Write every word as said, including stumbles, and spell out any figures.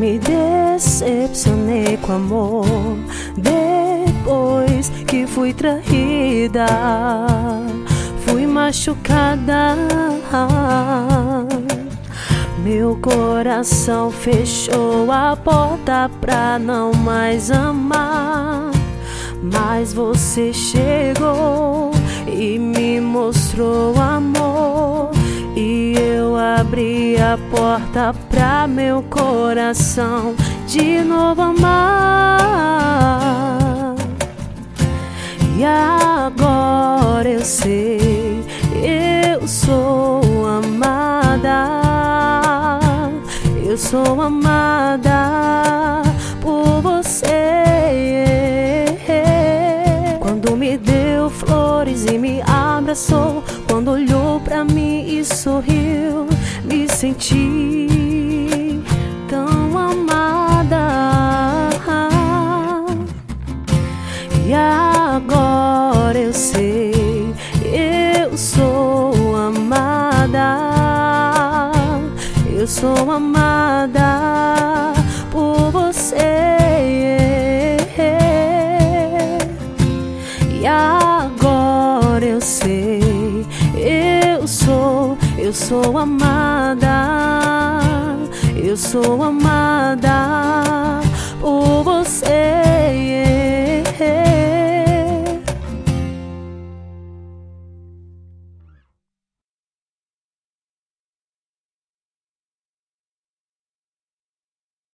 me decepcionei com amor depois que fui traída, fui machucada. Meu coração fechou a porta pra não mais amar, mas você chegou e me mostrou amor, e eu abri a porta pra meu coração de novo amar. E agora eu sei, eu sou amada, eu sou amada por você. Quando me deu flores e me abraçou, quando olhou pra mim e sorriu, me senti tão amada. E agora eu sei, eu sou amada, eu sou amada por você. E agora eu sei, eu sou, eu sou amada, eu sou amada